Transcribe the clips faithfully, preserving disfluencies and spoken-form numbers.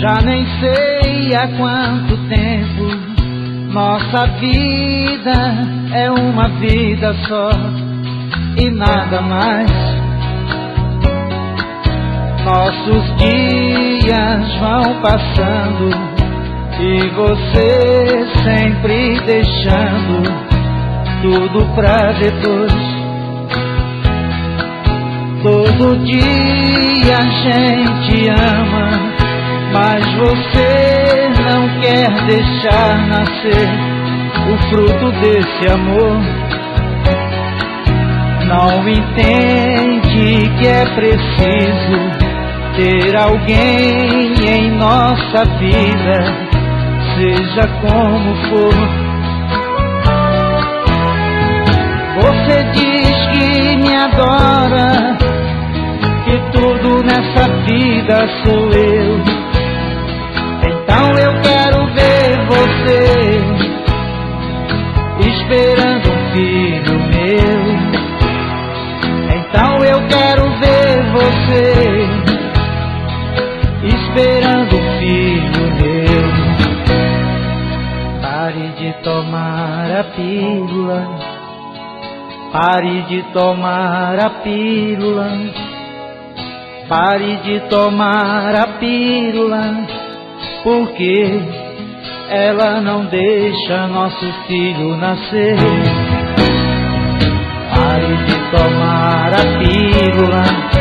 Já nem sei há quanto tempo nossa vida é uma vida só e nada mais. Nossos dias vão passando e você sempre deixando tudo pra depois. Todo dia a gente ama, mas você não quer deixar nascer o fruto desse amor. Não entende que é preciso ter alguém em nossa vida, seja como for. Você diz que me adora, que tudo nessa vida sou eu. Então eu quero ver você esperando um filho meu. Então eu quero ver você esperando um filho meu. Pare de tomar a pílula, pare de tomar a pílula, pare de tomar a pílula, porque ela não deixa nosso filho nascer. Pare de tomar a pílula,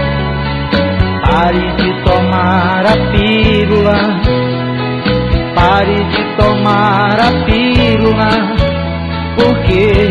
pare de tomar a pílula, pare de tomar a pílula, porque